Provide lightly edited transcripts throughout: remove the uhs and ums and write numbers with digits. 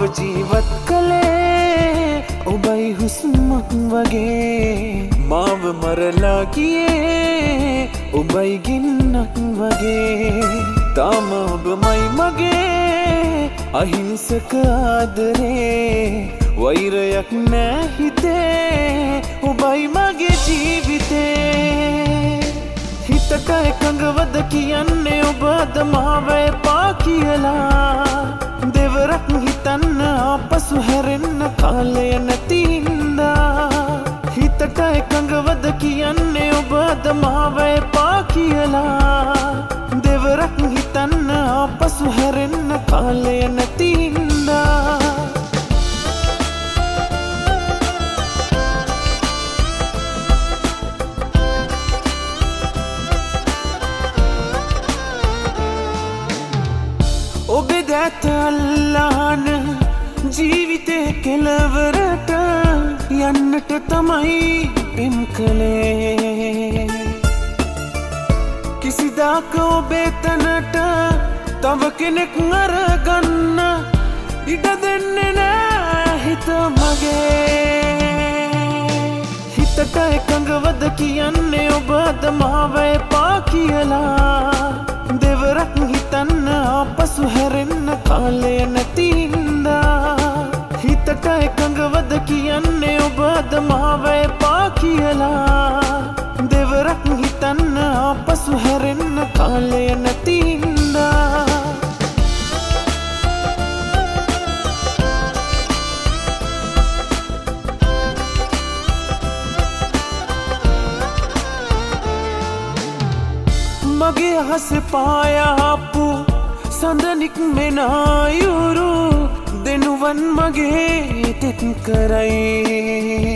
ජීවත් කළේ ඔබයි හුස්මක් වගේ මාව මරලා ගියේ ඔබයි ගින්නක් වගේ තාම ඔබමයි මගේ අහිංසක ආදරේ වෛරයක් නෑ හිතේ ඔබයි මගේ ජීවිතේ හිතට එකඟවද කියන්නේ ඔබද මාව එපා කියලා දෙවරක් හිතන්න ආපසු හැරෙන්න කාලය නැති හින්දා හිතට එකඟවද කියන්නේ ඔබද මාව එපා කියලා දෙවරක් හිතන්න ආපසු හැරෙන්න කාලය නැති හින්දා ඔබේ දැත අල්ලාන ජීවිතේ කෙලවරට යන්නට තමයි පෙම් කළේ කිසිදාක ඔබේ තැනට තව කෙනෙක් අරගන්න ඉඩ දෙන්නේ නෑ හිත මගේ හිතට එකඟවද කියන්නේ ඔබද මාව එපා කියලා දෙවරක් හිතන්න ආපසු හැරෙන්න කාලය නැති හින්දා හිතට එකඟවද කියන්නේ ඔබද මාව එපා කියලා දෙවරක් හිතන්න ආපසු හැරෙන්න කාලය නැති හින්දා මගේ අහස පායාපු සඳනික් මෙනායුරු දෙනුවන් මගේ තෙත් කරයි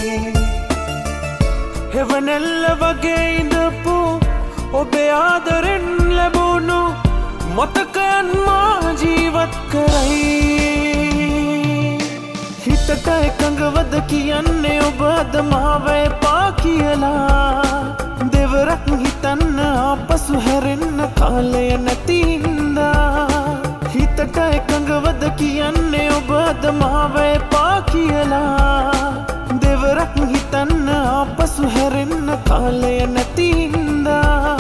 හෙවනැල්ල වගේ ඉඳපු ඔබේ ආදරෙන් ලැබුණු මතකයන් මා ජීවත් කරයි හිතට එකඟවද කියන්නේ ඔබද මාව එපා කියලා දෙවරක් හිතන්න ආපසු හැරෙන්න කාලය නැති හින්දා හිතට එකඟවද කියන්නේ ඔබද මාව එපා කියලා දෙවරක් හිතන්න ආපසු හැරෙන්න කාලය නැති හින්දා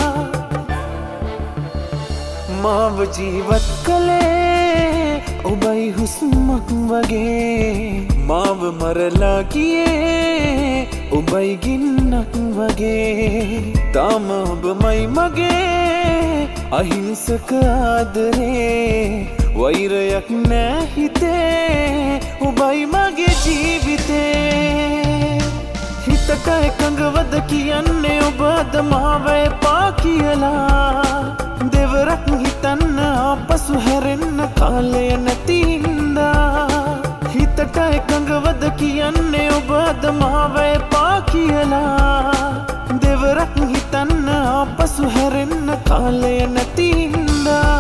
මාව ජීවත් කළේ ඔබයි හුස්මක් වගේ මාව මරලා ගියේ ඔබයි ගින්නක් වගේ තාම ඔබමයි මගේ අහිංසක ආදරේ වෛරයක් නෑ හිතේ ඔබයි මගේ ජීවිතේ හිතට එකඟවද කියන්නේ ඔබද මාව එපා කියලා දෙවරක් හිතන්න ආපසු හැරෙන්න කාලය නැති හින්දා හිතට එකඟවද කියන්නේ ඔබද මාව එපා කියලා දෙවරක් හිතන්න ආපසු හැරෙන්න කාලය නැති හින්දා